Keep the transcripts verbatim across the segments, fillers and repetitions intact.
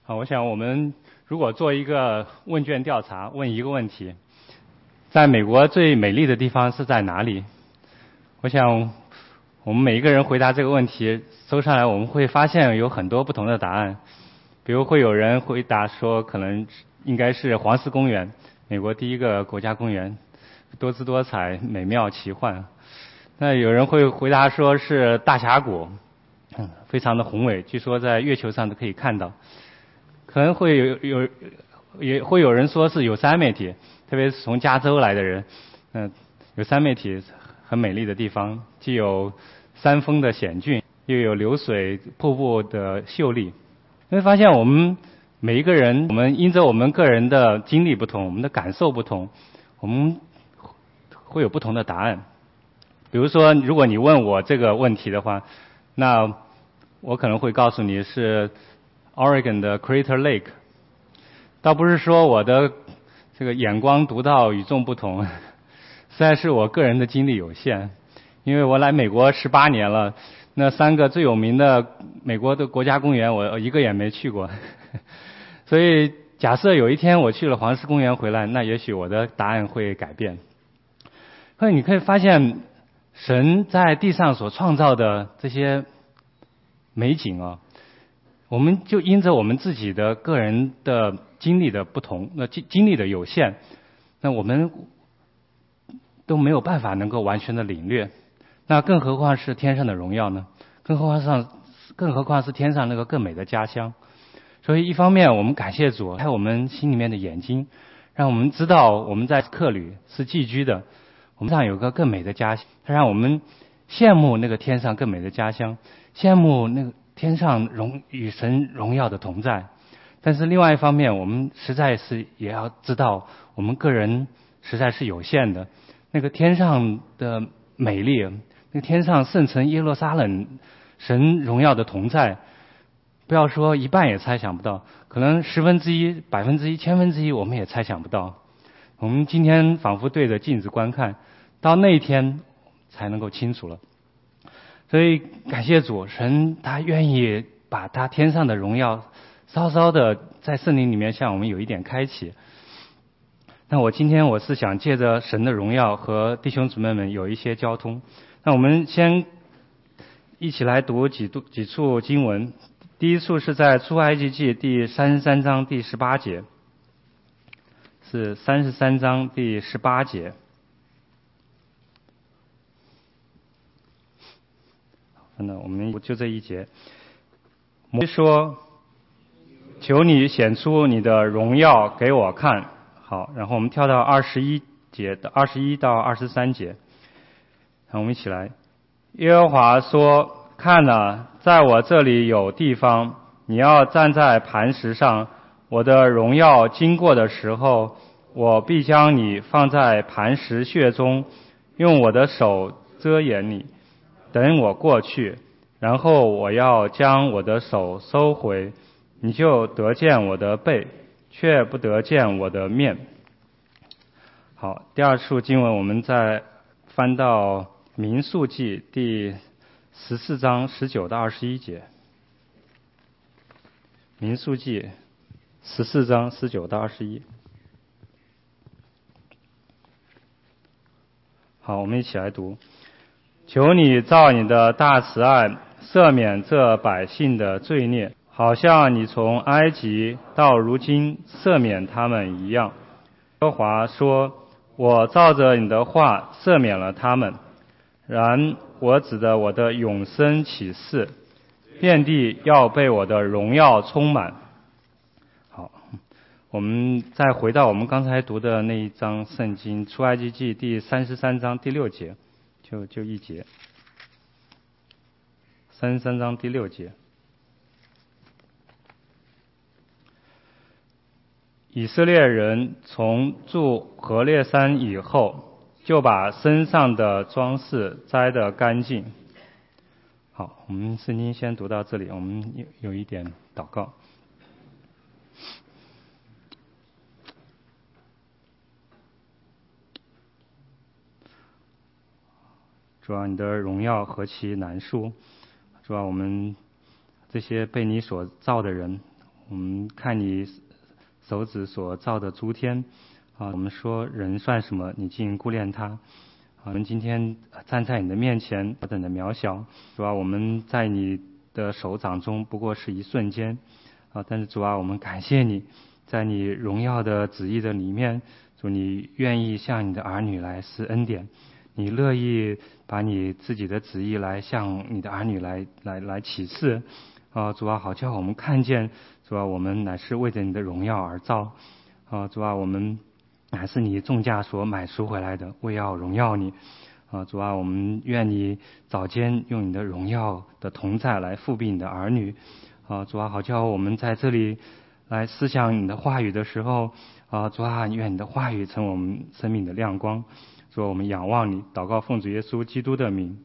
啊，我想我们如果做一个问卷调查，问一个问题，在美国最美丽的地方是在哪里？我想我们每一个人回答这个问题，搜上来我们会发现有很多不同的答案。比如会有人回答说，可能应该是黄石公园，美国第一个国家公园，多姿多彩、美妙奇幻。那有人会回答说是大峡谷，嗯，非常的宏伟，据说在月球上都可以看到。可能会有有也会有人说是有山媒体，特别是从加州来的人，嗯、呃，有山媒体很美丽的地方，既有山峰的险峻，又有流水瀑布的秀丽。你会发现我们每一个人，我们因着我们个人的经历不同，我们的感受不同，我们会有不同的答案。比如说，如果你问我这个问题的话，那我可能会告诉你是 Oregon 的 Crater Lake， 倒不是说我的这个眼光独到与众不同，实在是我个人的精力有限。因为我来美国十八年了，那三个最有名的美国的国家公园我一个也没去过，所以假设有一天我去了黄石公园回来，那也许我的答案会改变。所以你可以发现，神在地上所创造的这些美景啊，我们就因着我们自己的个人的经历的不同，那经经历的有限，那我们都没有办法能够完全的领略。那更何况是天上的荣耀呢？更何况上，更何况是天上那个更美的家乡。所以一方面我们感谢主开我们心里面的眼睛，让我们知道我们在客旅是寄居的，我们上有个更美的家乡，它让我们羡慕那个天上更美的家乡，羡慕那个天上荣与神荣耀的同在。但是另外一方面，我们实在是也要知道我们个人实在是有限的，那个天上的美丽，那个天上圣城耶路撒冷神荣耀的同在，不要说一半也猜想不到，可能十分之一、百分之一、千分之一我们也猜想不到。我们今天仿佛对着镜子观看，到那一天才能够清楚了。所以感谢主，神他愿意把他天上的荣耀稍稍的在圣灵里面向我们有一点开启。那我今天我是想借着神的荣耀和弟兄姊妹们有一些交通。那我们先一起来读几读几处经文。第一处是在出埃及记第三十三章第十八节，是三十三章第十八节。那我们就这一节。摩西说：“求你显出你的荣耀给我看。”好，然后我们跳到二十一节的二十一到二十三节。好，我们一起来。耶和华说：“看哪，在我这里有地方，你要站在磐石上。我的荣耀经过的时候，我必将你放在磐石穴中，用我的手遮掩你。等我过去，然后我要将我的手收回，你就得见我的背，却不得见我的面。”好，第二处经文我们再翻到民数记第十四章十九到二十一节。民数记十四章十九到二十一。好，我们一起来读。求你照你的大慈爱赦免这百姓的罪孽，好像你从埃及到如今赦免他们一样。耶和华说：“我照着你的话赦免了他们。然我指着我的永生起誓，遍地要被我的荣耀充满。”好，我们再回到我们刚才读的那一章圣经，出埃及记第三十三章第六节，就就一节。三十三章第六节。以色列人从住何烈山以后，就把身上的装饰摘得干净。好，我们圣经先读到这里，我们有有一点祷告。主啊，你的荣耀何其难述！主啊，我们这些被你所造的人， 我们看你手指所造的诸天啊，我们说人算什么，你竟顾念他。我们今天站在你的面前何等的渺小，主啊，我们在你的手掌中不过是一瞬间啊，但是主啊，我们感谢你，在你荣耀的旨意的里面，主你愿意向你的儿女来施恩典，你乐意把你自己的旨意来向你的儿女来来来启示啊，主啊，好叫我们看见，主啊，我们乃是为着你的荣耀而造啊，主啊，我们乃是你重价所买赎回来的，为要荣耀你啊，主啊，我们愿你早间用你的荣耀的同在来复辟你的儿女啊，主啊，好叫我们在这里来思想你的话语的时候啊，主啊，愿你的话语成我们生命的亮光，主啊，我们仰望你，祷告奉主耶稣基督的名。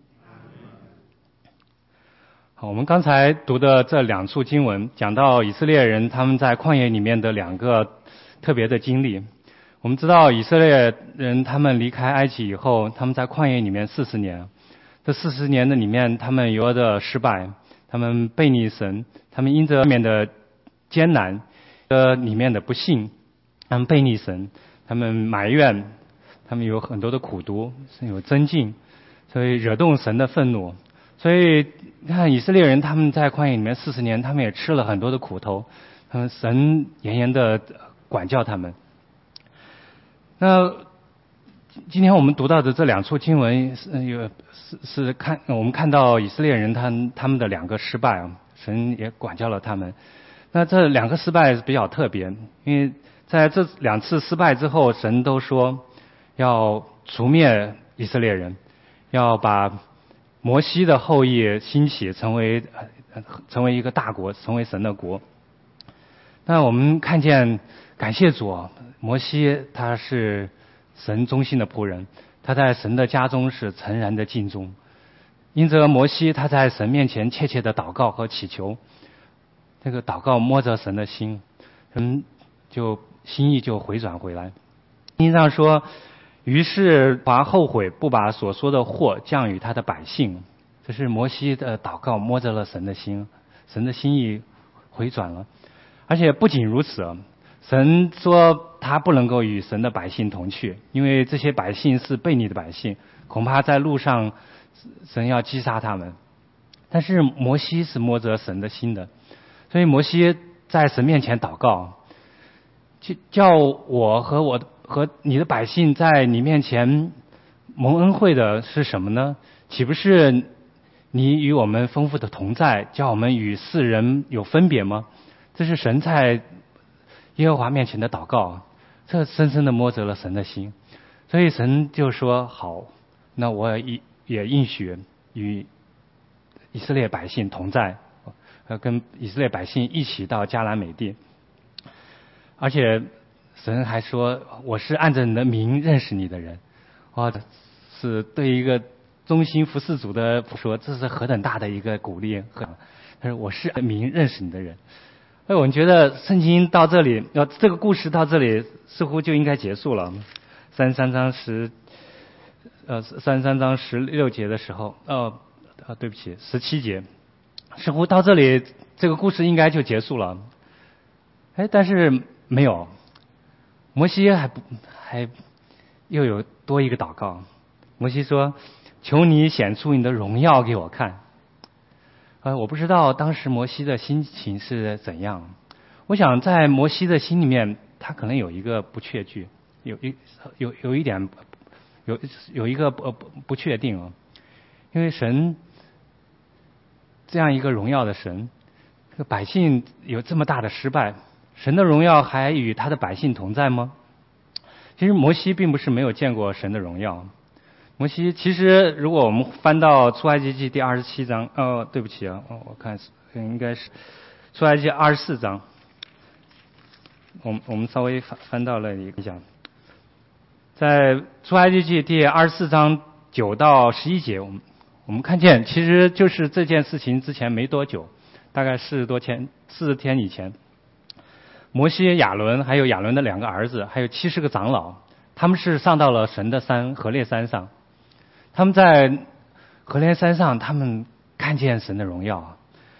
好，我们刚才读的这两处经文讲到以色列人他们在旷野里面的两个特别的经历。我们知道以色列人他们离开埃及以后，他们在旷野里面四十年，这四十年的里面他们有的失败，他们背逆神，他们因着外面的艰难的里面的不幸，他们背逆神，他们埋怨，他们有很多的苦毒，有增进，所以惹动神的愤怒。所以你看以色列人他们在旷野里面四十年，他们也吃了很多的苦头，他们神严严的管教他们。那今天我们读到的这两处经文是有是是看我们看到以色列人他他们的两个失败啊，神也管教了他们。那这两个失败比较特别，因为在这两次失败之后，神都说要除灭以色列人，要把摩西的后裔兴起，成为成为一个大国，成为神的国。那我们看见，感谢主，摩西他是神忠心的仆人，他在神的家中是诚然的尽忠。因着摩西他在神面前切切的祷告和祈求，这个祷告摸着神的心，神就心意就回转回来。经上说，于是华后悔，不把所说的祸降与他的百姓。这是摩西的祷告摸着了神的心，神的心意回转了。而且不仅如此，神说他不能够与神的百姓同去，因为这些百姓是悖逆的百姓，恐怕在路上神要击杀他们。但是摩西是摸着神的心的，所以摩西在神面前祷告，叫我和我和你的百姓在你面前蒙恩惠的是什么呢？岂不是你与我们丰富的同在，叫我们与世人有分别吗？这是神在耶和华面前的祷告，这深深的摸着了神的心。所以神就说好，那我也也应许与以色列百姓同在，跟以色列百姓一起到迦南美地。而且神还说，我是按着你的名认识你的人。哇，是对一个忠心服侍主的说，这是何等大的一个鼓励。他说我是按名认识你的人。所以我们觉得圣经到这里，要这个故事到这里似乎就应该结束了。三十三章十呃三十三章十六节的时候，呃呃对不起，十七节，似乎到这里这个故事应该就结束了。哎，但是没有，摩西还不还又有多一个祷告。摩西说，求你显出你的荣耀给我看。呃，我不知道当时摩西的心情是怎样。我想在摩西的心里面，他可能有一个不确据，有一有有一点有有一个不不不确定啊，因为神这样一个荣耀的神，这个百姓有这么大的失败，神的荣耀还与他的百姓同在吗？其实摩西并不是没有见过神的荣耀。摩西其实如果我们翻到出埃及记第二十七章，哦，对不起啊，哦，我看应该是出埃及记二十四章，我们我们稍微翻翻到了一下，在出埃及记第二十四章九到十一节，我们我们看见其实就是这件事情之前没多久，大概四十多天四十天以前，摩西、亚伦还有亚伦的两个儿子，还有七十个长老，他们是上到了神的山何烈山上。他们在何烈山上，他们看见神的荣耀，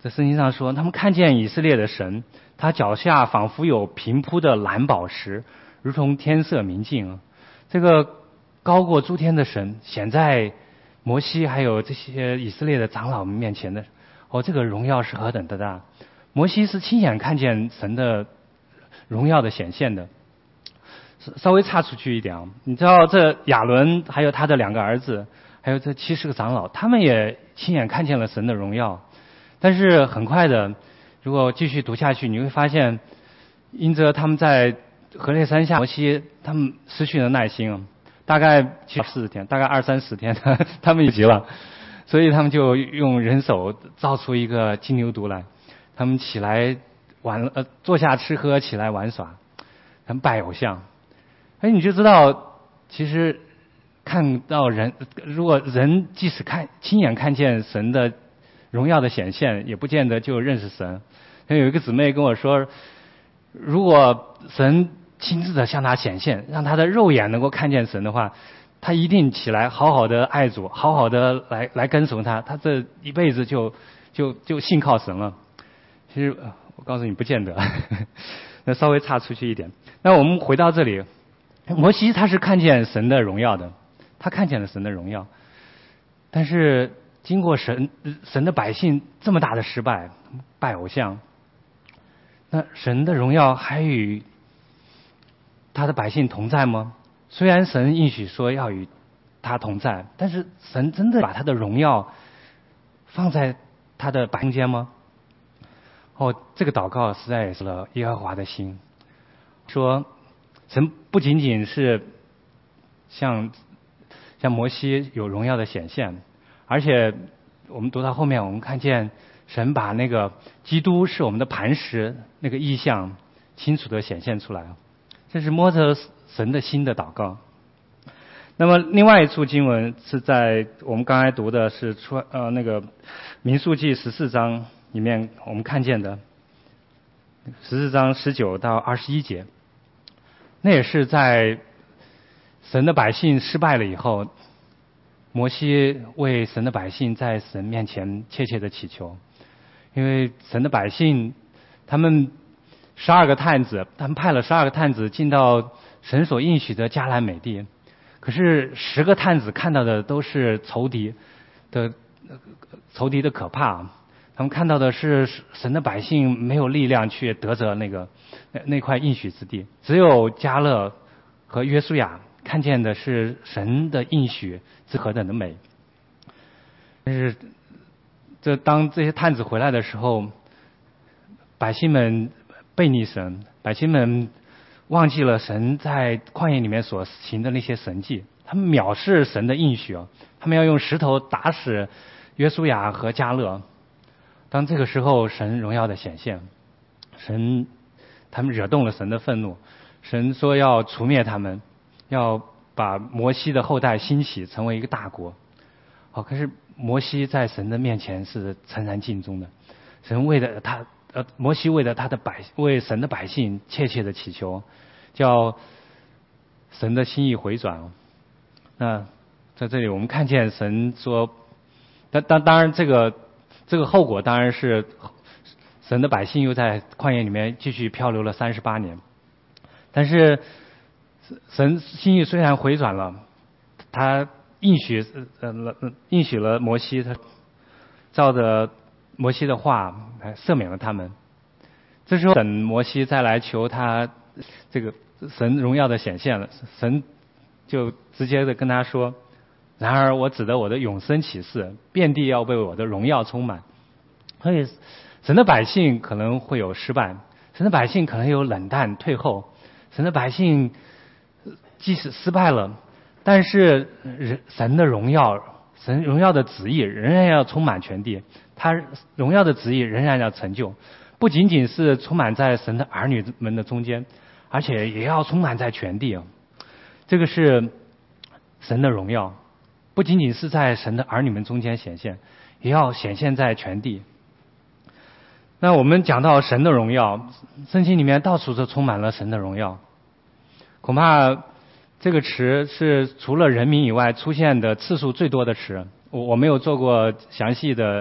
在圣经上说，他们看见以色列的神，他脚下仿佛有平铺的蓝宝石，如同天色明镜。这个高过诸天的神显在摩西还有这些以色列的长老们面前的，哦，这个荣耀是何等的大！摩西是亲眼看见神的荣耀的显现的。稍微岔出去一点啊，你知道这亚伦还有他的两个儿子，还有这七十个长老，他们也亲眼看见了神的荣耀。但是很快的，如果继续读下去，你会发现，因着他们在何烈山下，摩西他们失去了耐心啊，大概七四十天，大概二三十天，他们也急了，所以他们就用人手造出一个金牛犊来，他们起来玩呃坐下吃喝，起来玩耍，他们拜偶像。哎，你就知道，其实看到人，如果人即使看亲眼看见神的荣耀的显现，也不见得就认识神。有一个姊妹跟我说，如果神亲自的向他显现，让他的肉眼能够看见神的话，他一定起来好好的爱主，好好的来来跟从他，他这一辈子就就就信靠神了。其实我告诉你，不见得。那稍微岔出去一点，那我们回到这里，摩西他是看见神的荣耀的，他看见了神的荣耀，但是经过神神的百姓这么大的失败，拜偶像，那神的荣耀还与他的百姓同在吗？虽然神应许说要与他同在，但是神真的把他的荣耀放在他的百姓间吗？哦，这个祷告实在是了耶和华的心，说神不仅仅是像像摩西有荣耀的显现，而且我们读到后面，我们看见神把那个基督是我们的磐石那个意象清楚的显现出来，这是摸着神的心的祷告。那么另外一处经文是在我们刚才读的是出呃那个民数记十四章里面我们看见的十四章十九到二十一节，那也是在神的百姓失败了以后，摩西为神的百姓在神面前切切的祈求，因为神的百姓他们十二个探子，他们派了十二个探子进到神所应许的迦南美地，可是十个探子看到的都是仇敌的仇敌的可怕，他们看到的是神的百姓没有力量去得着那个那那块应许之地，只有迦勒和约书亚看见的是神的应许是何等的美。但是这当这些探子回来的时候，百姓们背逆神，百姓们忘记了神在旷野里面所行的那些神迹，他们藐视神的应许，他们要用石头打死约书亚和迦勒。当这个时候，神荣耀的显现，神他们惹动了神的愤怒，神说要除灭他们，要把摩西的后代兴起成为一个大国。好，可是摩西在神的面前是诚然尽忠的，神为了他呃，摩西为了他的百为神的百姓切切的祈求，叫神的心意回转。那在这里我们看见神说，当当当然这个这个后果当然是神的百姓又在旷野里面继续漂流了三十八年，但是神心意虽然回转了，他应许呃应许了摩西，他照着摩西的话来赦免了他们。这时候等摩西再来求他这个神荣耀的显现了，神就直接的跟他说，然而我指的我的永生启示，遍地要被我的荣耀充满。所以神的百姓可能会有失败，神的百姓可能有冷淡退后，神的百姓即使失败了，但是神的荣耀，神荣耀的旨意仍然要充满全地，他荣耀的旨意仍然要成就，不仅仅是充满在神的儿女们的中间，而且也要充满在全地。这个是神的荣耀，不仅仅是在神的儿女们中间显现，也要显现在全地。那我们讲到神的荣耀，圣经里面到处都充满了神的荣耀，恐怕这个词是除了人民以外出现的次数最多的词。我我没有做过详细的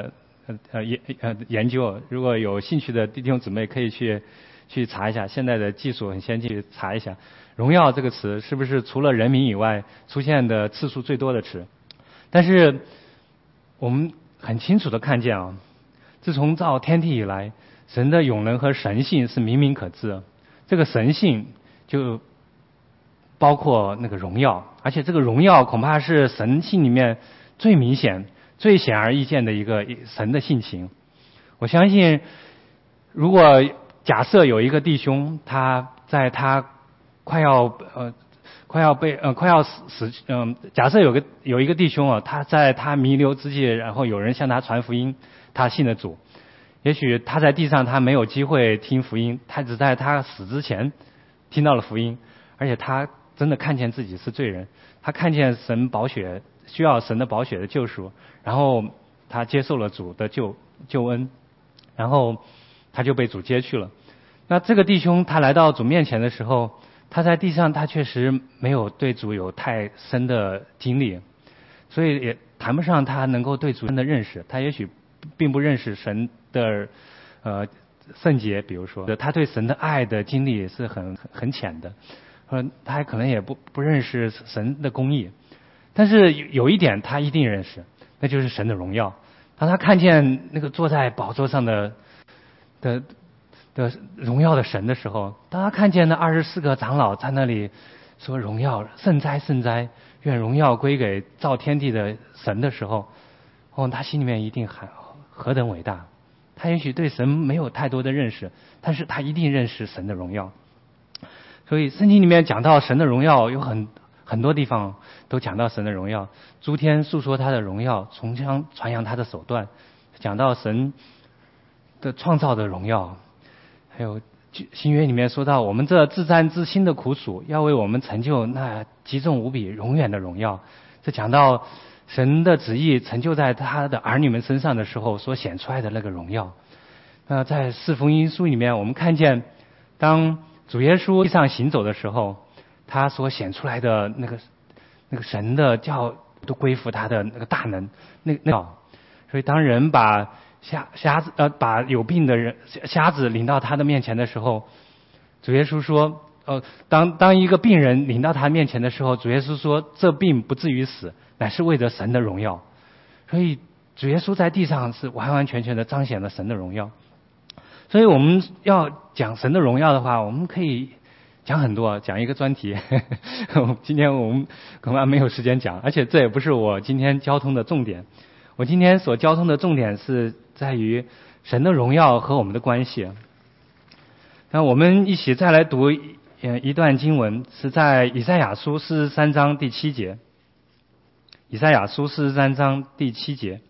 呃呃研呃研究，如果有兴趣的弟兄姊妹可以去去查一下，现在的技术很先进，查一下荣耀这个词是不是除了人名以外出现的次数最多的词。但是我们很清楚的看见啊，自从造天地以来，神的永能和神性是明明可知，这个神性就包括那个荣耀，而且这个荣耀恐怕是神性里面最明显最显而易见的一个神的性情。我相信如果假设有一个弟兄，他在他快要呃快要被呃快要死死嗯、呃，假设有个有一个弟兄啊，他在他弥留之际，然后有人向他传福音，他信了主，也许他在地上他没有机会听福音，他只在他死之前听到了福音，而且他真的看见自己是罪人，他看见神宝血需要神的宝血的救赎，然后他接受了主的救救恩，然后他就被主接去了。那这个弟兄他来到主面前的时候，他在地上他确实没有对主有太深的经历，所以也谈不上他能够对主真的认识，他也许并不认识神的呃圣洁，比如说他对神的爱的经历是很很浅的，呃他还可能也不不认识神的公义，但是有一点他一定认识，那就是神的荣耀。当他看见那个坐在宝座上的的的荣耀的神的时候，当他看见那二十四个长老在那里说荣耀圣哉圣哉，愿荣耀归给造天地的神的时候，哦，他心里面一定喊何等伟大。他也许对神没有太多的认识，但是他一定认识神的荣耀。所以圣经里面讲到神的荣耀，有很很多地方都讲到神的荣耀，诸天述说他的荣耀，从将传扬他的手段，讲到神的创造的荣耀，还有新约里面说到我们这自战自新的苦楚，要为我们成就那极重无比永远的荣耀。这讲到神的旨意成就在他的儿女们身上的时候所显出来的那个荣耀。那在四福音书里面，我们看见当主耶稣地上行走的时候，他所显出来的那个那个神的教都归服他的那个大能，那那所以当人把瞎瞎子呃把有病的人瞎子领到他的面前的时候，主耶稣说呃当当一个病人领到他面前的时候，主耶稣说这病不至于死，乃是为着神的荣耀。所以主耶稣在地上是完完全全的彰显了神的荣耀。所以我们要讲神的荣耀的话，我们可以讲很多，讲一个专题今天我们恐怕没有时间讲，而且这也不是我今天交通的重点。我今天所交通的重点是在于神的荣耀和我们的关系。那我们一起再来读一段经文，是在以赛亚书四十三章第七节。以赛亚书四十三章第七节。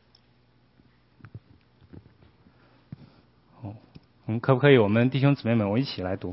哦，我们可不可以我们弟兄姊妹们我一起来读？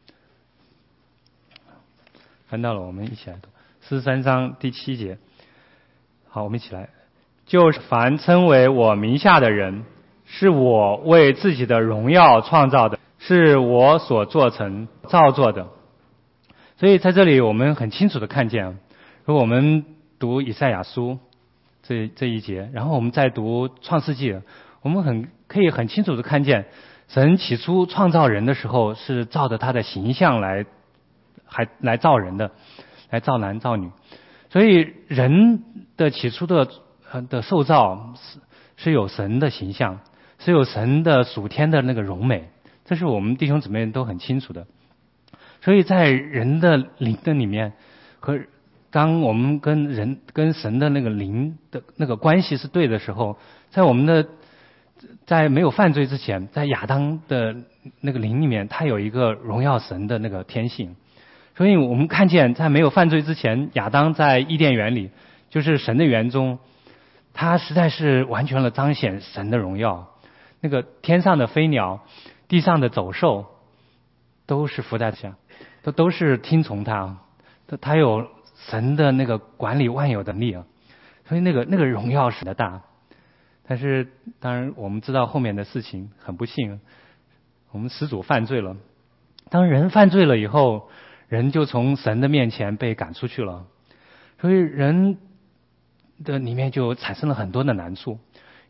翻到了，我们一起来读四十三章第七节。好，我们一起来。就是凡称为我名下的人，是我为自己的荣耀创造的，是我所做成造作的。所以在这里我们很清楚的看见，如果我们读以赛亚书这这一节，然后我们再读创世纪，我们很可以很清楚的看见，神起初创造人的时候是照着他的形象来还来造人的，来造男造女。所以人的起初的的受造是是有神的形象，是有神的属天的那个荣美，这是我们弟兄姊妹都很清楚的。所以在人的灵的里面，和当我们跟人跟神的那个灵的那个关系是对的时候，在我们的在没有犯罪之前，在亚当的那个灵里面，他有一个荣耀神的那个天性。所以我们看见在没有犯罪之前，亚当在伊甸园里，就是神的园中，他实在是完全了彰显神的荣耀。那个天上的飞鸟，地上的走兽，都是伏在下，都都是听从他，他有神的那个管理万有的力啊，所以那个那个荣耀是的大。但是当然我们知道后面的事情很不幸，我们始祖犯罪了。当人犯罪了以后，人就从神的面前被赶出去了，所以人的里面就产生了很多的难处。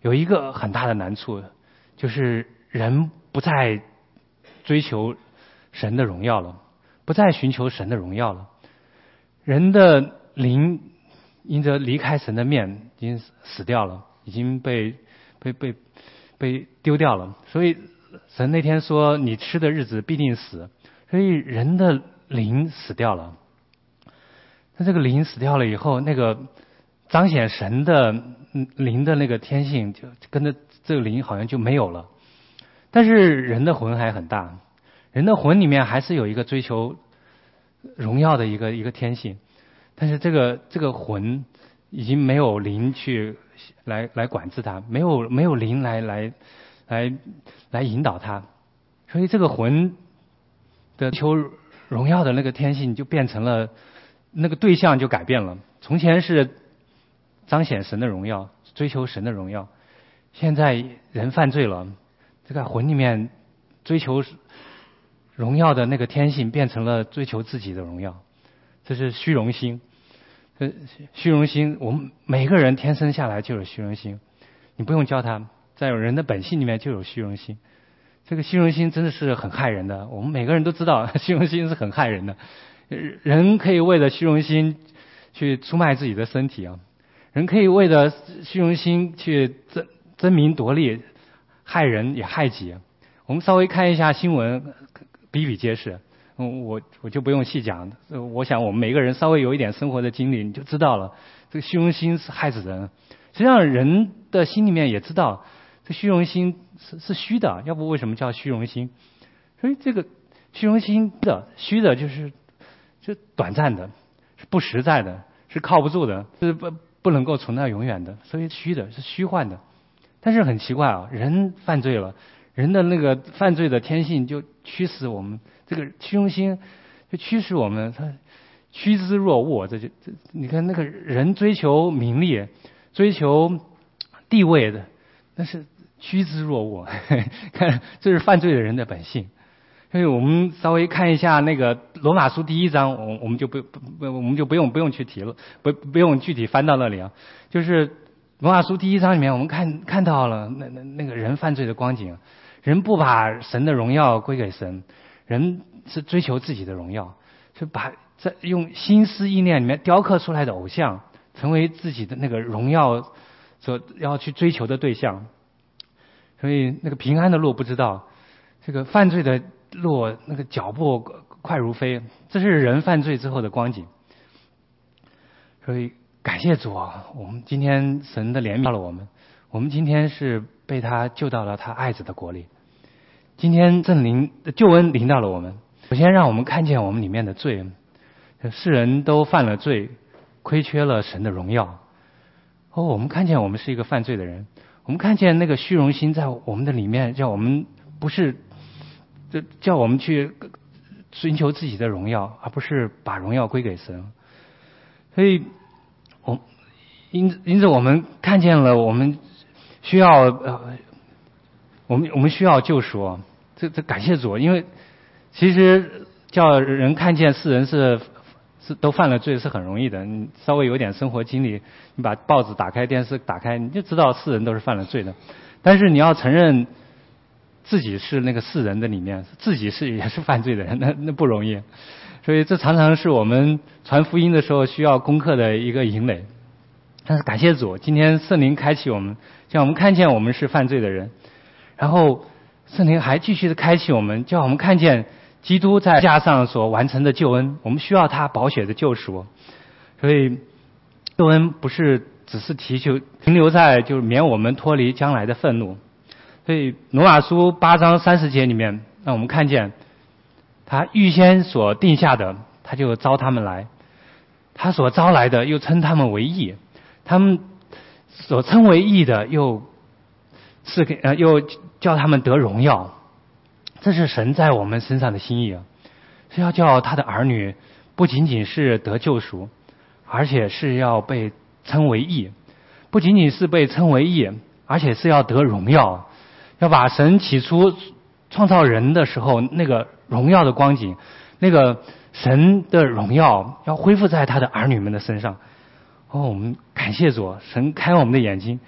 有一个很大的难处，就是人不再追求神的荣耀了，不再寻求神的荣耀了。人的灵因着离开神的面已经死掉了，已经被被被被丢掉了。所以神那天说你吃的日子必定死，所以人的灵死掉了。那这个灵死掉了以后，那个彰显神的灵的那个天性就跟着这个灵好像就没有了。但是人的魂还很大，人的魂里面还是有一个追求荣耀的一个一个天性，但是这个这个魂已经没有灵去来来管制它，没有没有灵来来来来引导它，所以这个魂的求荣耀的那个天性就变成了那个对象就改变了。从前是彰显神的荣耀，追求神的荣耀，现在人犯罪了，这个魂里面追求荣耀的那个天性变成了追求自己的荣耀，这是虚荣心。呃，虚荣心，我们每个人天生下来就有虚荣心，你不用教他，在人的本性里面就有虚荣心。这个虚荣心真的是很害人的，我们每个人都知道虚荣心是很害人的。人可以为了虚荣心去出卖自己的身体啊，人可以为了虚荣心去争争名夺利，害人也害己。我们稍微看一下新闻，比比皆是。嗯，我我就不用细讲。我想我们每个人稍微有一点生活的经历，你就知道了，这个虚荣心是害死人。实际上人的心里面也知道，这虚荣心是是虚的，要不为什么叫虚荣心？所以这个虚荣心的虚的就是是短暂的，是不实在的，是靠不住的，是不不能够存在永远的，所以虚的是虚幻的。但是很奇怪啊，人犯罪了，人的那个犯罪的天性就驱使我们，这个虚荣心就驱使我们，他趋之若鹜。这就这，你看那个人追求名利、追求地位的，那是趋之若鹜。看，这是犯罪的人的本性。所以我们稍微看一下那个罗马书第一章，我我们就不不不，我们就不用不用去提了，不不用具体翻到那里啊。就是罗马书第一章里面，我们看看到了那那那个人犯罪的光景，人不把神的荣耀归给神，人是追求自己的荣耀，是把在用心思意念里面雕刻出来的偶像，成为自己的那个荣耀所要去追求的对象。所以那个平安的路不知道，这个犯罪的路那个脚步快如飞，这是人犯罪之后的光景。所以感谢主啊，我们今天神的怜悯到了我们，我们今天是被他救到了他爱子的国里。今天圣灵的救恩临到了我们，首先让我们看见我们里面的罪，世人都犯了罪，亏缺了神的荣耀。哦，我们看见我们是一个犯罪的人，我们看见那个虚荣心在我们的里面，叫我们不是，就叫我们去寻求自己的荣耀，而不是把荣耀归给神。所以，我因因此我们看见了，我们需要呃，我们我们需要救赎。这这感谢主，因为其实叫人看见世人是是都犯了罪是很容易的。你稍微有点生活经历，你把报纸打开，电视打开，你就知道世人都是犯了罪的。但是你要承认自己是那个世人的里面，自己是也是犯罪的人，那那不容易。所以这常常是我们传福音的时候需要攻克的一个营垒。但是感谢主，今天圣灵开启我们，叫我们看见我们是犯罪的人，然后圣灵还继续的开启我们，叫我们看见基督在架上所完成的救恩，我们需要他宝血的救赎。所以救恩不是只是提求停留在就是免我们脱离将来的愤怒。所以罗马书八章三十节里面让我们看见他预先所定下的，他就招他们来，他所招来的又称他们为义，他们所称为义的又是给呃又叫他们得荣耀。这是神在我们身上的心意啊，是要叫他的儿女不仅仅是得救赎，而且是要被称为义，不仅仅是被称为义，而且是要得荣耀，要把神起初创造人的时候那个荣耀的光景，那个神的荣耀要恢复在他的儿女们的身上。哦，我们感谢主，神开我们的眼睛，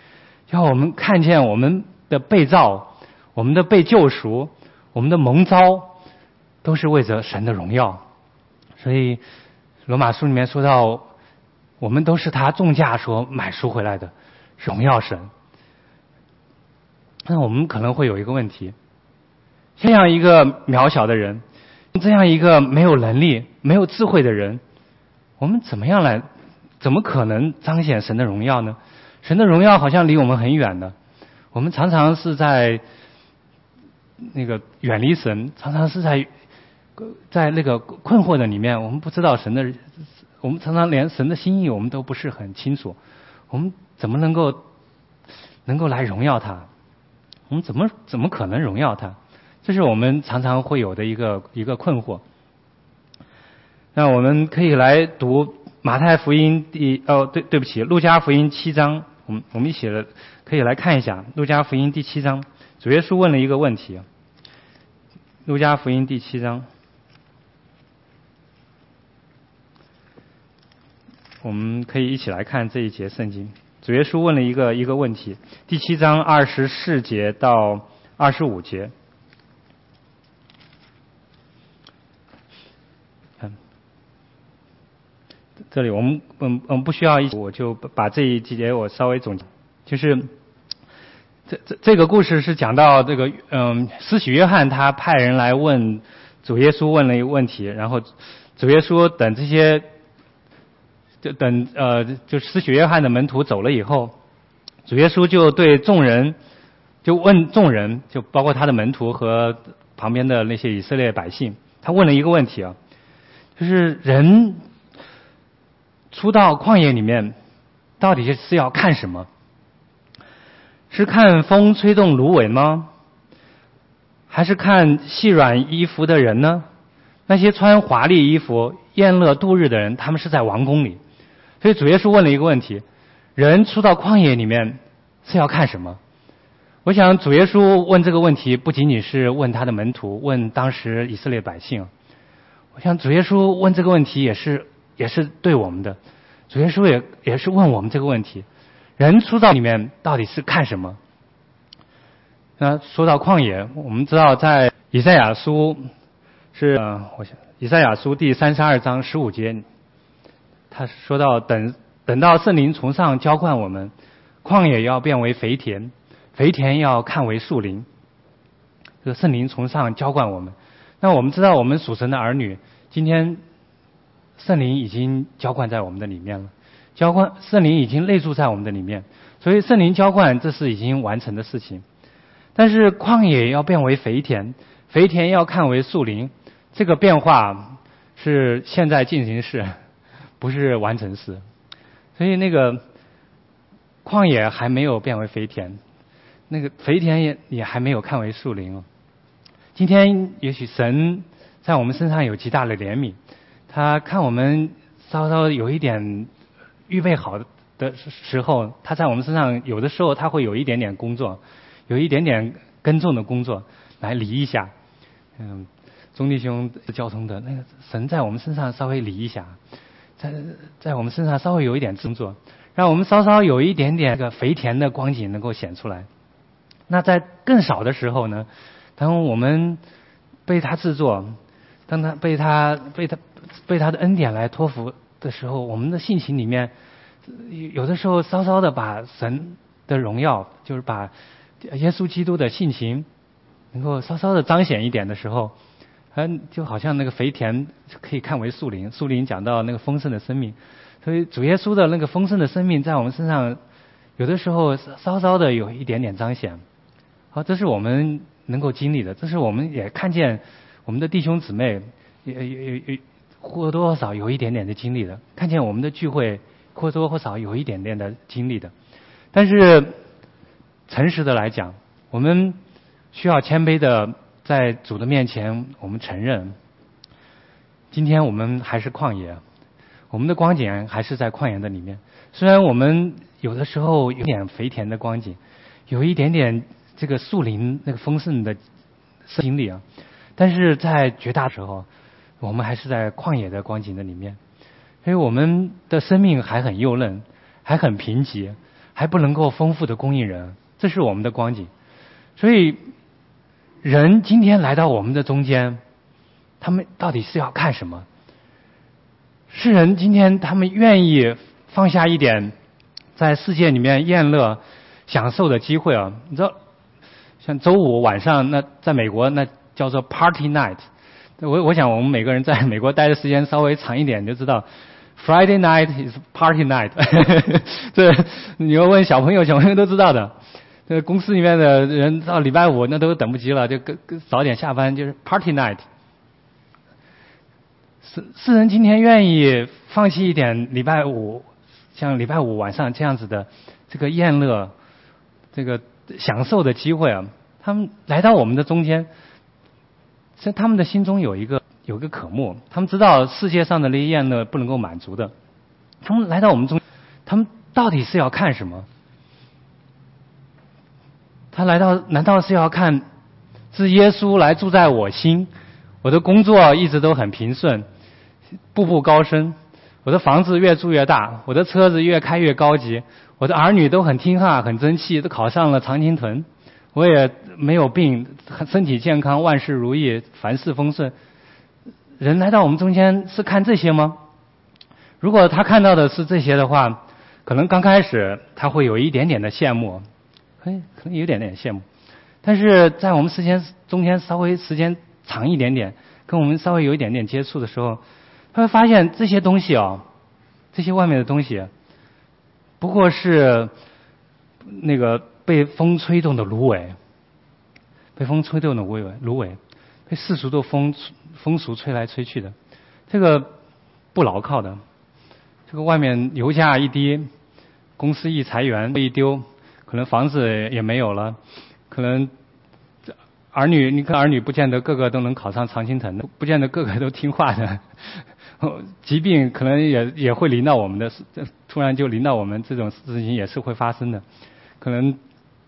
要我们看见我们的被造，我们的被救赎，我们的蒙召，都是为着神的荣耀。所以罗马书里面说到，我们都是他重价所买赎回来的，荣耀神。那我们可能会有一个问题，这样一个渺小的人，这样一个没有能力没有智慧的人，我们怎么样来怎么可能彰显神的荣耀呢？神的荣耀好像离我们很远的，我们常常是在那个远离神，常常是在在那个困惑的里面，我们不知道神的，我们常常连神的心意我们都不是很清楚，我们怎么能够能够来荣耀他？我们怎么怎么可能荣耀他？这是我们常常会有的一个一个困惑。那我们可以来读马太福音第哦对对不起路加福音七章，我们我们一起来可以来看一下路加福音第七章。主耶稣问了一个问题，路加福音第七章，我们可以一起来看这一节圣经。主耶稣问了一个一个问题，第七章二十四节到二十五节。看，这里我们嗯嗯不需要一，我就把这一节我稍微总结，就是这这这个故事是讲到这个嗯，施洗约翰他派人来问主耶稣问了一个问题，然后主耶稣等这些。就等呃，就施洗约翰的门徒走了以后，主耶稣就对众人就问众人，就包括他的门徒和旁边的那些以色列百姓，他问了一个问题啊，就是人出到旷野里面，到底是要看什么？是看风吹动芦苇吗？还是看细软衣服的人呢？那些穿华丽衣服、宴乐度日的人，他们是在王宫里。所以主耶稣问了一个问题，人出到旷野里面是要看什么？我想主耶稣问这个问题不仅仅是问他的门徒，问当时以色列百姓，我想主耶稣问这个问题也是也是对我们的，主耶稣也也是问我们这个问题，人出到里面到底是看什么？那说到旷野，我们知道在以赛亚书是呃我想以赛亚书第三十二章十五节，他说到等等到圣灵从上浇灌我们，旷野要变为肥田，肥田要看为树林。这个圣灵从上浇灌我们，那我们知道我们属神的儿女，今天圣灵已经浇灌在我们的里面了，浇灌圣灵已经内住在我们的里面，所以圣灵浇灌这是已经完成的事情。但是旷野要变为肥田，肥田要看为树林，这个变化是现在进行式，不是完成式。所以那个旷野还没有变为肥田，那个肥田也也还没有看为树林哦。今天也许神在我们身上有极大的怜悯，他看我们稍稍有一点预备好的时候，他在我们身上有的时候他会有一点点工作，有一点点耕种的工作来理一下。嗯，钟弟兄交通的那个神在我们身上稍微理一下，在在我们身上稍微有一点工作，让我们稍稍有一点点这个肥田的光景能够显出来。那在更少的时候呢，当我们被他制作，当他被他被他被他的恩典来托付的时候，我们的性情里面有的时候稍稍的把神的荣耀，就是把耶稣基督的性情能够稍稍的彰显一点的时候，嗯，就好像那个肥田可以看为树林，树林讲到那个丰盛的生命，所以主耶稣的那个丰盛的生命在我们身上有的时候稍稍的有一点点彰显。好，这是我们能够经历的，这是我们也看见我们的弟兄姊妹也也也或多或少有一点点的经历的，看见我们的聚会或多或少有一点点的经历的。但是诚实的来讲，我们需要谦卑的在主的面前，我们承认今天我们还是旷野，我们的光景还是在旷野的里面。虽然我们有的时候有点肥田的光景，有一点点这个树林那个丰盛的经历啊，但是在绝大时候我们还是在旷野的光景的里面，所以我们的生命还很幼嫩，还很贫瘠， 还不能够丰富的供应人，这是我们的光景。所以人今天来到我们的中间，他们到底是要看什么？世人今天他们愿意放下一点在世界里面宴乐享受的机会啊！你知道，像周五晚上那在美国那叫做 Party Night， 我我想我们每个人在美国待的时间稍微长一点，你就知道 Friday night is Party Night 。这你要问小朋友，小朋友都知道的。这公司里面的人到礼拜五那都等不及了，就跟跟早点下班，就是 Party Night。世世人今天愿意放弃一点礼拜五，像礼拜五晚上这样子的这个宴乐、这个享受的机会啊，他们来到我们的中间，在他们的心中有一个有一个渴慕，他们知道世界上的那些宴乐不能够满足的，他们来到我们中，他们到底是要看什么？他来到难道是要看是耶稣来住在我心？我的工作一直都很平顺，步步高升，我的房子越住越大，我的车子越开越高级，我的儿女都很听话很争气，都考上了常青藤，我也没有病，身体健康，万事如意，凡事丰顺。人来到我们中间是看这些吗？如果他看到的是这些的话，可能刚开始他会有一点点的羡慕，可能可能有点点羡慕，但是在我们时间中间稍微时间长一点点，跟我们稍微有一点点接触的时候，他会发现这些东西啊，这些外面的东西，不过是那个被风吹动的芦苇，被风吹动的芦苇，芦苇被世俗的风风俗吹来吹去的，这个不牢靠的。这个外面油价一低，公司一裁员一丢，可能房子也没有了，可能儿女，你看儿女不见得个个都能考上常青藤的，不见得个个都听话的。疾病可能也也会临到我们的，突然就临到我们，这种事情也是会发生的。可能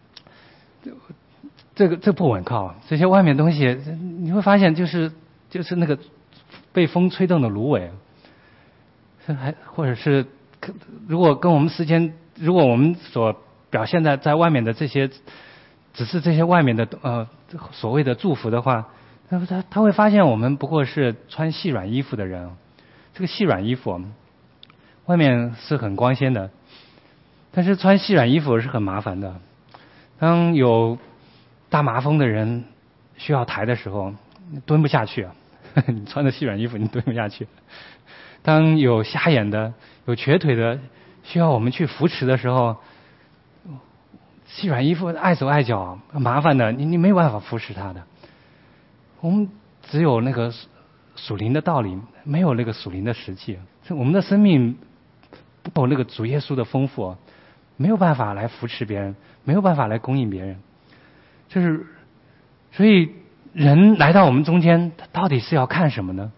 这个这不稳靠，这些外面东西你会发现就是就是那个被风吹动的芦苇，还或者是如果跟我们时间，如果我们所表现在在外面的这些，只是这些外面的呃所谓的祝福的话，他他他会发现我们不过是穿细软衣服的人。这个细软衣服外面是很光鲜的，但是穿细软衣服是很麻烦的。当有大麻风的人需要抬的时候，蹲不下去啊！你穿着细软衣服，你蹲不下去。当有瞎眼的、有瘸腿的需要我们去扶持的时候，细软衣服碍手碍脚，麻烦的，你你没有办法扶持他的。我们只有那个属灵的道理，没有那个属灵的实际。我们的生命不有那个主耶稣的丰富，没有办法来扶持别人，没有办法来供应别人。就是，所以人来到我们中间，他到底是要看什么呢？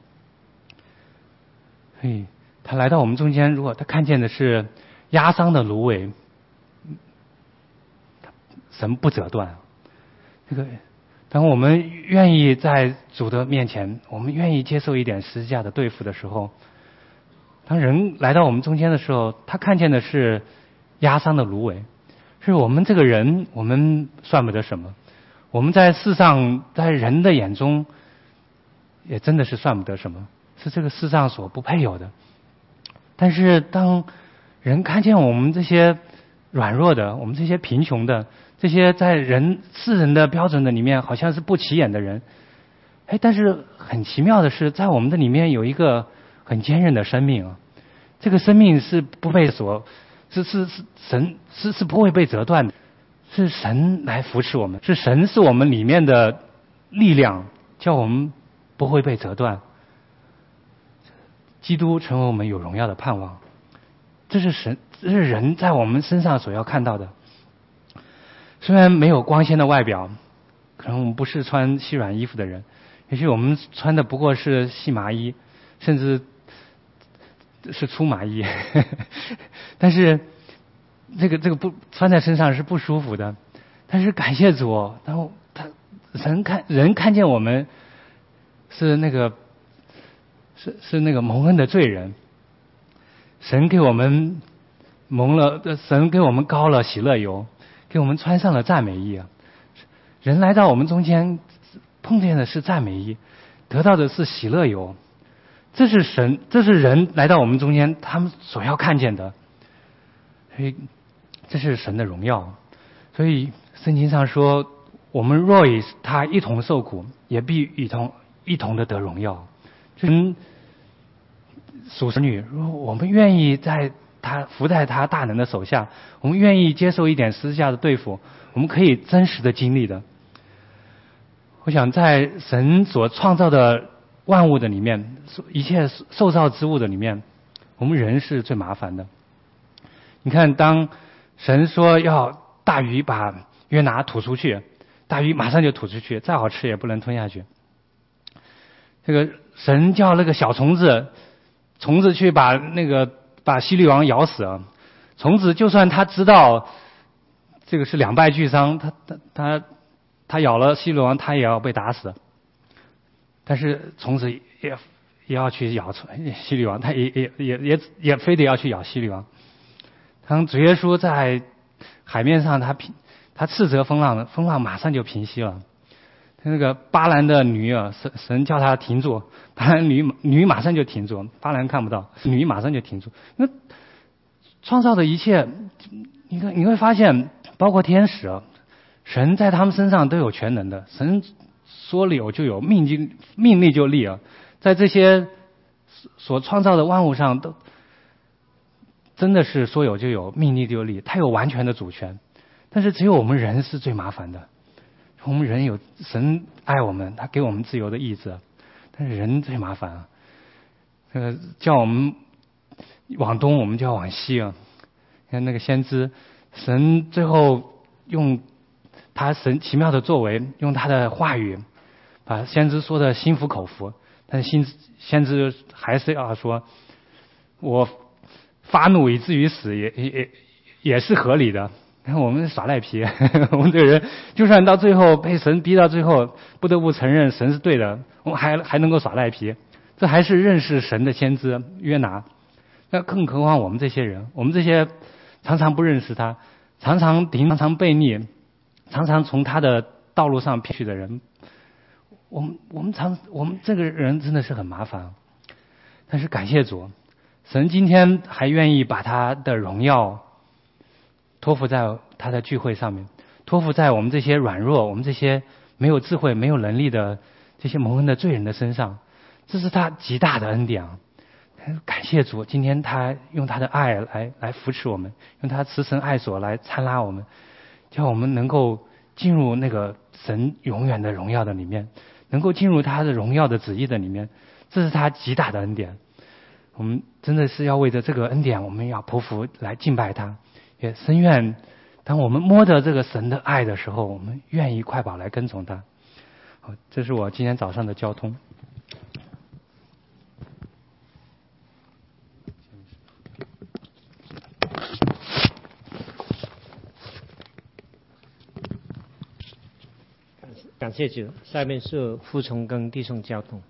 所以他来到我们中间，如果他看见的是压伤的芦苇，神不折断。这个，当我们愿意在主的面前，我们愿意接受一点十字架的对付的时候，当人来到我们中间的时候，他看见的是压伤的芦苇，是我们这个人，我们算不得什么，我们在世上，在人的眼中，也真的是算不得什么，是这个世上所不配有的。但是当人看见我们这些软弱的，我们这些贫穷的，这些在人世人的标准的里面好像是不起眼的人，哎，但是很奇妙的是，在我们的里面有一个很坚韧的生命啊，这个生命是不被所，是是是神是是不会被折断的，是神来扶持我们，是神是我们里面的力量，叫我们不会被折断。基督成为我们有荣耀的盼望，这是神，这是人在我们身上所要看到的。虽然没有光鲜的外表，可能我们不是穿细软衣服的人，也许我们穿的不过是细麻衣，甚至是粗麻衣，但是这个这个不穿在身上是不舒服的。但是感谢主，然后他人看人看见我们是那个是是那个蒙恩的罪人，神给我们蒙了，神给我们膏了喜乐油，给我们穿上了赞美衣啊。人来到我们中间，碰见的是赞美衣，得到的是喜乐油。这是神，这是人来到我们中间，他们所要看见的。所以，这是神的荣耀。所以圣经上说，我们若与他一同受苦，也必一同一同的得荣耀。人属神女，如果我们愿意在他服在他大能的手下，我们愿意接受一点十字架的对付，我们可以真实的经历的。我想在神所创造的万物的里面，一切受造之物的里面，我们人是最麻烦的。你看，当神说要大鱼把约拿吐出去，大鱼马上就吐出去，再好吃也不能吞下去。这个神叫那个小虫子，虫子去把那个把希律王咬死了。虫子就算他知道这个是两败俱伤，他他他他咬了希律王，他也要被打死。但是虫子也也要去咬希律王，他也也也也也非得要去咬希律王。当主耶稣在海面上，他平他斥责风浪，风浪马上就平息了。那个巴兰的女啊，神神叫他停住，巴兰女女马上就停住，巴兰看不到，女马上就停住。那创造的一切，你看你会发现，包括天使啊，神在他们身上都有全能的，神说了有就有，命就命立就立啊，在这些所创造的万物上都真的是说有就有，命立就立，他有完全的主权。但是只有我们人是最麻烦的，我们人有神爱我们，他给我们自由的意志，但是人最麻烦啊。呃，叫我们往东，我们就要往西啊。看那个先知，神最后用他神奇妙的作为，用他的话语把先知说的心服口服，但是先先知还是要说，我发怒以至于死也也也是合理的。看我们耍赖皮，我们这个人就算到最后被神逼到最后，不得不承认神是对的，我们还还能够耍赖皮，这还是认识神的先知约拿。那更何况我们这些人，我们这些常常不认识他，常常常常悖逆，常常从他的道路上偏去的人，我们我们常我们这个人真的是很麻烦。但是感谢主，神今天还愿意把他的荣耀托付在他的聚会上面，托付在我们这些软弱、我们这些没有智慧、没有能力的这些蒙恩的罪人的身上，这是他极大的恩典啊！感谢主，今天他用他的爱来来扶持我们，用他慈神爱所来参拉我们，叫我们能够进入那个神永远的荣耀的里面，能够进入他的荣耀的旨意的里面，这是他极大的恩典。我们真的是要为着这个恩典，我们要匍匐来敬拜他。也深愿，当我们摸着这个神的爱的时候，我们愿意快跑来跟从他。好，这是我今天早上的交通。 感谢主，下面是傅崇庚弟兄交通。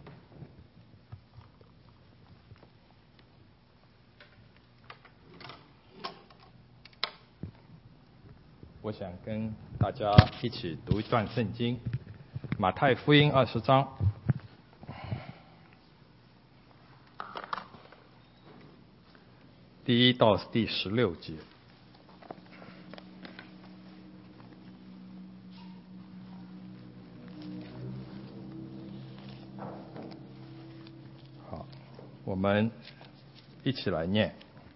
我想跟大家一起读一段圣经，马太福音二十章第一到第十六节。好，我们一起来念。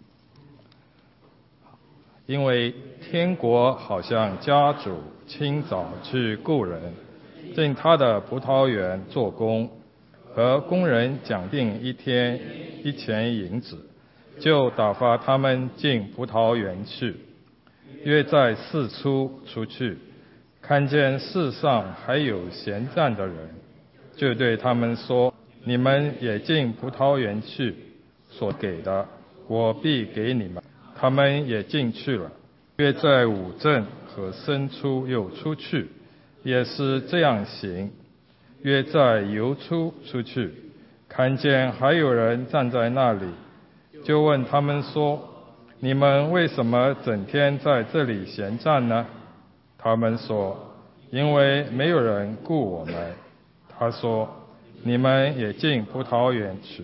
因为天国好像家主清早去雇人进他的葡萄园做工，和工人讲定一天一钱银子，就打发他们进葡萄园去。约在四出出去，看见世上还有闲站的人，就对他们说：你们也进葡萄园去，所给的我必给你们。他们也进去了。约在午正和申初又出去，也是这样行。约在游出出去，看见还有人站在那里，就问他们说： 你们为什么整天在这里闲站呢？他们说，因为没有人雇我们。他说，你们也进葡萄园去。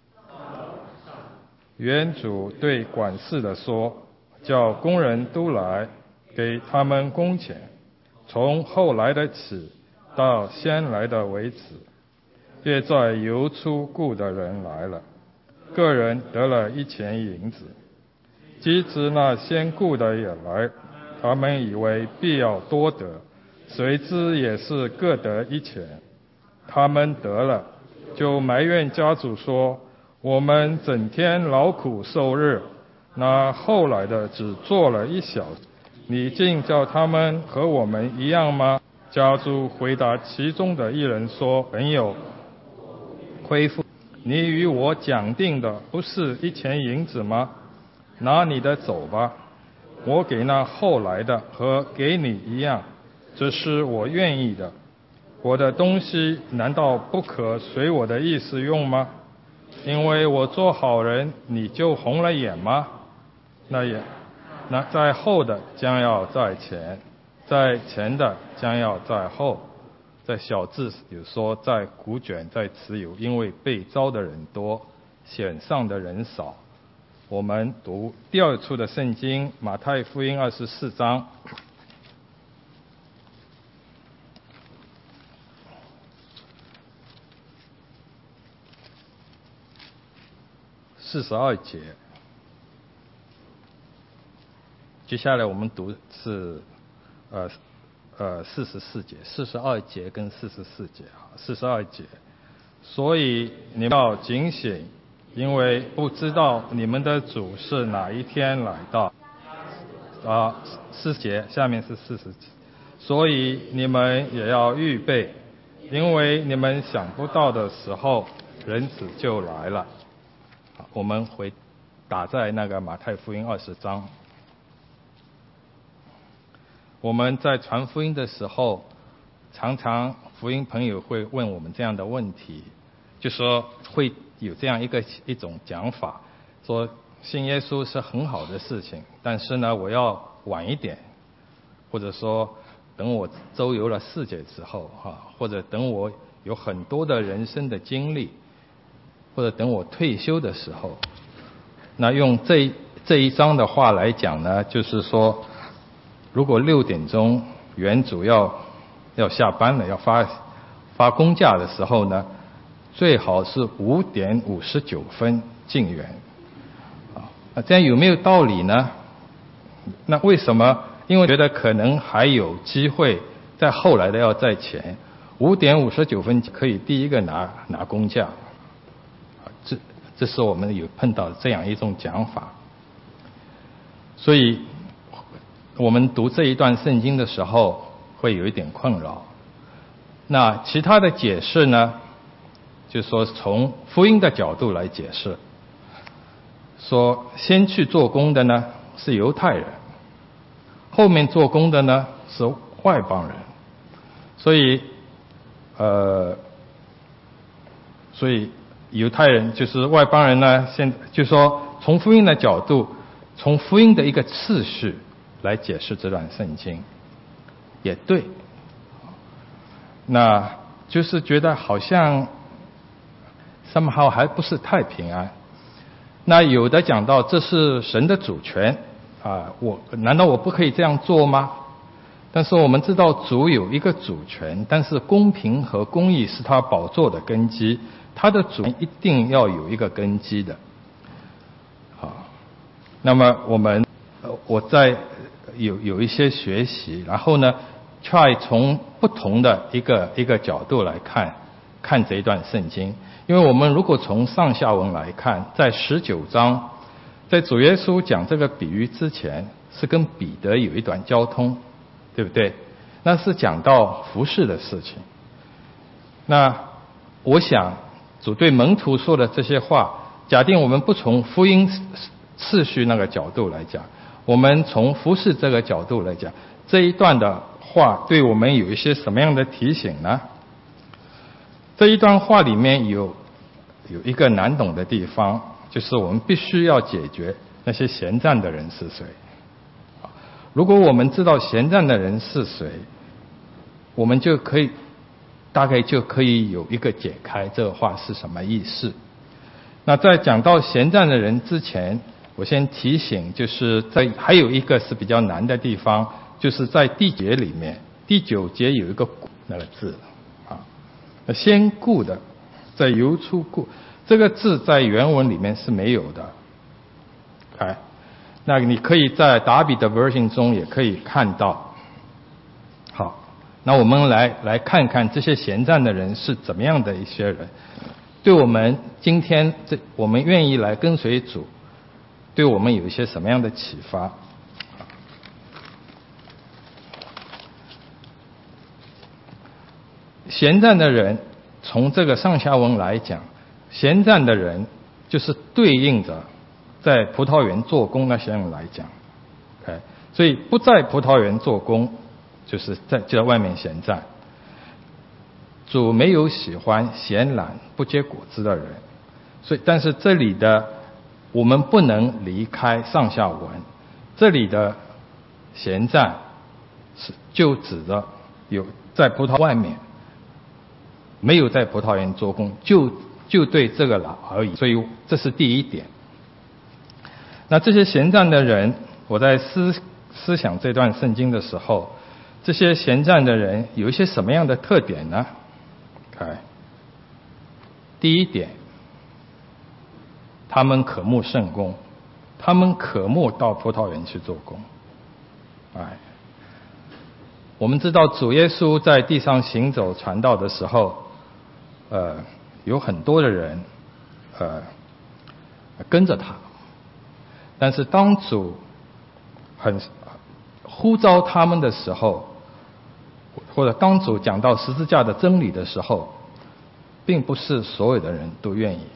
园主对管事的说，叫工人都来，给他们工钱，从后来的起到先来的为止。约在由出雇的人来了，个人得了一钱银子。及至那先雇的也来，他们以为必要多得，谁知也是各得一钱。他们得了，就埋怨家主说，我们整天劳苦受日，那后来的只做了一小时，你竟叫他们和我们一样吗？家主回答其中的一人说，朋友，恢复你与我讲定的不是一钱银子吗？拿你的走吧，我给那后来的和给你一样，这是我愿意的。我的东西难道不可随我的意思用吗？因为我做好人，你就红了眼吗？那也，那在后的将要在前，在前的将要在后。在小字有说，在古卷在词有，因为被招的人多，选上的人少。我们读第二处的圣经，马太福音二十四章四十二节。接下来我们读是呃呃四十四节，四十二节跟四十四节啊，四十二节。所以你们要警醒，因为不知道你们的主是哪一天来到。啊，四节，下面是四十节。所以你们也要预备，因为你们想不到的时候，人子就来了。好，我们回打在那个马太福音二十章。我们在传福音的时候，常常福音朋友会问我们这样的问题，就说会有这样一个一种讲法，说信耶稣是很好的事情，但是呢，我要晚一点，或者说等我周游了世界之后哈，或者等我有很多的人生的经历，或者等我退休的时候。那用这这一章的话来讲呢，就是说，如果六点钟园主要要下班了，要发发公假的时候呢，最好是五点五十九分进园。啊，这样有没有道理呢？那为什么？因为觉得可能还有机会，在后来的要在前，五点五十九分可以第一个拿拿公假。这这是我们有碰到这样一种讲法。所以我们读这一段圣经的时候会有一点困扰。那其他的解释呢，就说从福音的角度来解释，说先去做工的呢是犹太人，后面做工的呢是外邦人。所以呃所以犹太人就是外邦人呢，现就说从福音的角度，从福音的一个次序来解释这段圣经也对。那就是觉得好像 somehow 还不是太平安。那有的讲到这是神的主权啊，我难道我不可以这样做吗？但是我们知道主有一个主权，但是公平和公义是他宝座的根基，他的主权一定要有一个根基的。好，那么我们我在有有一些学习，然后呢 try 从不同的一个一个角度来看看这一段圣经。因为我们如果从上下文来看，在十九章，在主耶稣讲这个比喻之前，是跟彼得有一段交通，对不对？那是讲到服事的事情。那我想主对门徒说的这些话，假定我们不从福音次序那个角度来讲，我们从服事这个角度来讲，这一段的话对我们有一些什么样的提醒呢？这一段话里面有有一个难懂的地方，就是我们必须要解决， 那些闲站的人是谁？如果我们知道闲站的人是谁，我们就可以大概就可以有一个解开这个话是什么意思。那在讲到闲站的人之前，我先提醒，就是在还有一个是比较难的地方，就是在第节里面，第九节有一个“顾”那个字啊，先顾的，在由出顾，这个字在原文里面是没有的。哎，那你可以在达比的 version 中也可以看到。好，那我们来来看看这些闲站的人是怎么样的一些人，对我们今天这我们愿意来跟随主，对我们有一些什么样的启发？闲站的人，从这个上下文来讲，闲站的人就是对应着在葡萄园做工那些人来讲 ，OK， 所以不在葡萄园做工，就是在就在外面闲站。主没有喜欢闲懒不结果子的人，所以但是这里的我们不能离开上下文，这里的闲站是就指的有在葡萄外面，没有在葡萄园做工，就就对这个了而已。所以这是第一点。那这些闲站的人，我在思思想这段圣经的时候，这些闲站的人有一些什么样的特点呢？Okay. 第一点，他们渴慕圣工，他们渴慕到葡萄园去做工。哎，我们知道主耶稣在地上行走传道的时候，呃，有很多的人，呃，跟着他。但是当主很呼召他们的时候，或者当主讲到十字架的真理的时候，并不是所有的人都愿意。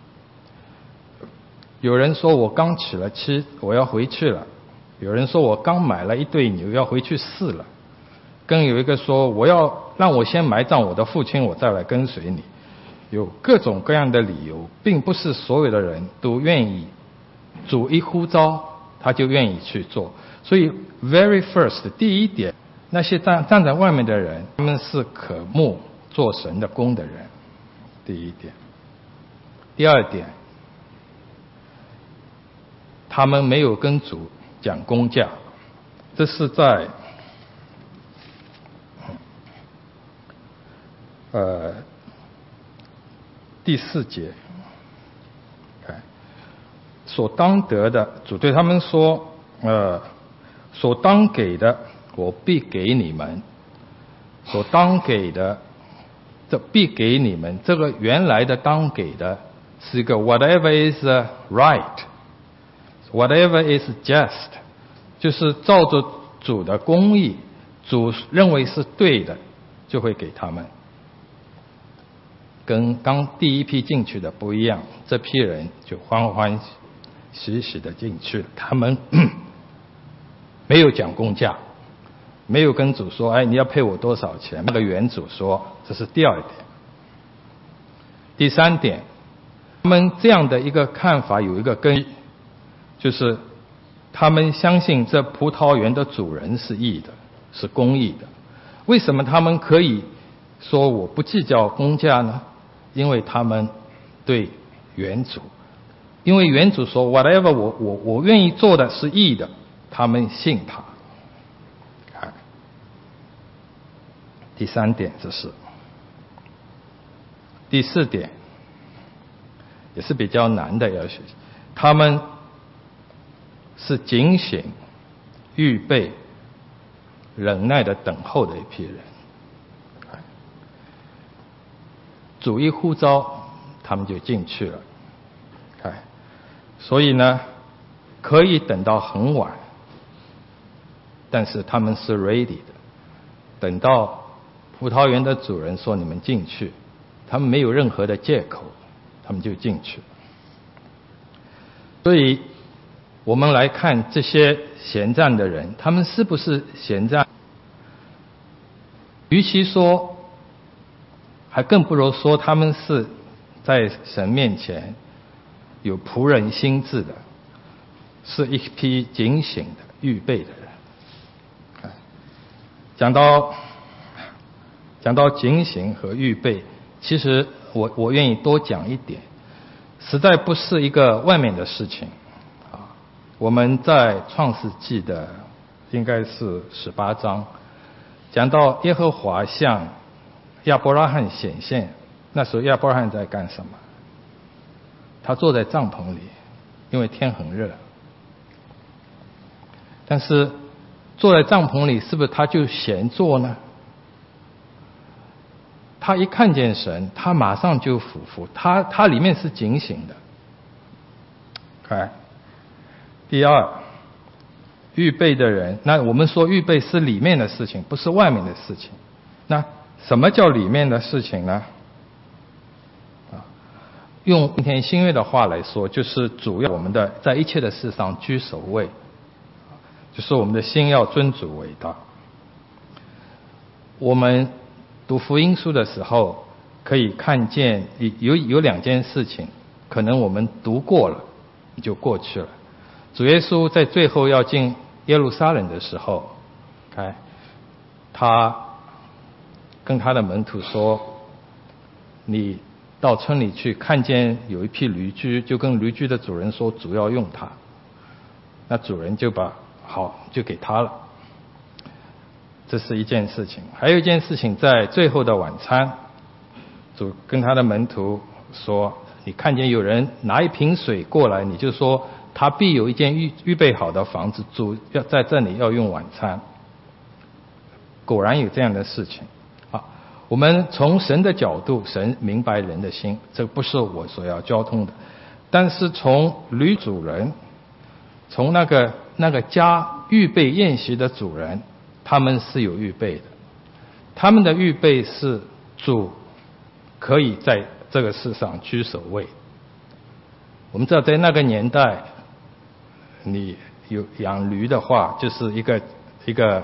有人说我刚娶了妻，我要回去了；有人说我刚买了一对牛，要回去试了；更有一个说我要让我先埋葬我的父亲，我再来跟随你。有各种各样的理由，并不是所有的人都愿意。主一呼召，他就愿意去做。所以 very first 第一点，那些站站在外面的人，他们是渴慕做神的工的人。第一点。第二点，他们没有跟主讲工价，这是在呃第四节，所当得的，主对他们说，呃，所当给的，我必给你们；所当给的，这必给你们。这个原来的当给的是一个 whatever is right，whatever is just， 就是照着主的公义，主认为是对的，就会给他们。跟刚第一批进去的不一样，这批人就欢欢喜喜的进去了。他们没有讲工价，没有跟主说，哎，你要赔我多少钱？那个原主说，这是第二点。第三点，他们这样的一个看法有一个根，就是他们相信这葡萄园的主人是义的，是公义的。为什么他们可以说我不计较工价呢？因为他们对原主，因为原主说 whatever 我我我愿意做的是义的，他们信他。第三点这是。第四点也是比较难的要学习，他们是警醒、预备、忍耐的等候的一批人。主一呼召，他们就进去了。哎，所以呢，可以等到很晚，但是他们是 ready 的。等到葡萄园的主人说你们进去，他们没有任何的借口，他们就进去了。所以我们来看这些闲站的人，他们是不是闲站？与其说，还更不如说他们是在神面前有仆人心志的。 是一批警醒的、预备的人。讲到讲到警醒和预备，其实我我愿意多讲一点，实在不是一个外面的事情啊。我们在创世纪的应该是十八章讲到耶和华向亚伯拉罕显现，那时候亚伯拉罕在干什么？他坐在帐篷里，因为天很热。但是坐在帐篷里，是不是他就闲坐呢？他一看见神，他马上就俯伏，他他里面是警醒的。看，第二，预备的人，那我们说预备是里面的事情，不是外面的事情。那什么叫里面的事情呢？啊，用今天新约的话来说，就是主要我们的在一切的事上居首位，就是我们的心要尊主为大。我们读福音书的时候，可以看见有有两件事情，可能我们读过了，就过去了。主耶稣在最后要进耶路撒冷的时候，看他跟他的门徒说：“你到村里去，看见有一匹驴驹，就跟驴驹的主人说，主要用它。”那主人就把好就给他了。这是一件事情。还有一件事情，在最后的晚餐，主跟他的门徒说：“你看见有人拿一瓶水过来，你就说他必有一间预预备好的房子，主要在这里要用晚餐。”果然有这样的事情。啊，我们从神的角度，神明白人的心，这不是我所要交通的。但是从女主人，从那个那个家预备宴席的主人，他们是有预备的。他们的预备是主可以在这个世上居首位。我们知道在那个年代，你有养驴的话，就是一个一个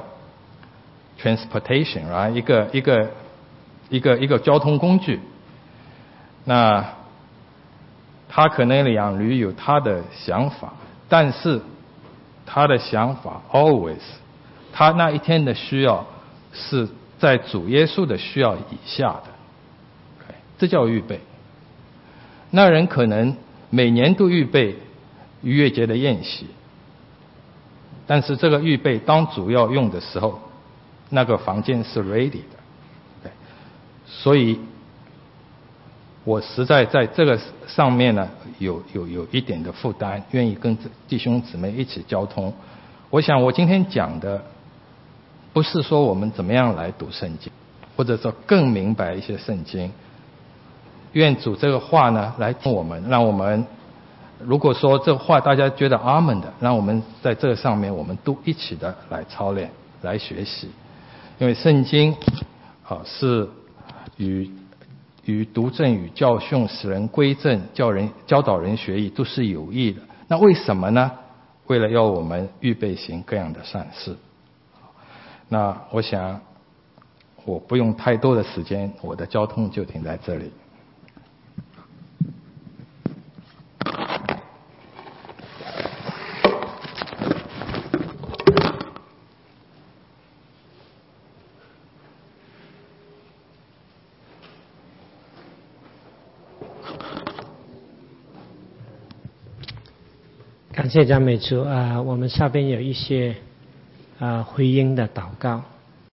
transportation 啊，一个一个一个一个交通工具。那他可能养驴有他的想法，但是他的想法 always， 他那一天的需要是在主耶稣的需要以下的， okay， 这叫预备。那人可能每年都预备逾越节的宴席，但是这个预备当主要用的时候，那个房间是 ready 的， okay， 所以我实在在这个上面呢有有有一点的负担，愿意跟弟兄姊妹一起交通。我想我今天讲的不是说我们怎么样来读圣经，或者说更明白一些圣经。愿主这个话呢来听我们，让我们如果说这话大家觉得阿门的，让我们在这个上面我们都一起的来操练来学习。因为圣经啊是与与读正与教训使人归正，教人教导人学义，都是有益的。那为什么呢？为了要我们预备行各样的善事。那我想我不用太多的时间，我的交通就停在这里。 感谢赞美主啊！我们下边有一些啊回应的祷告。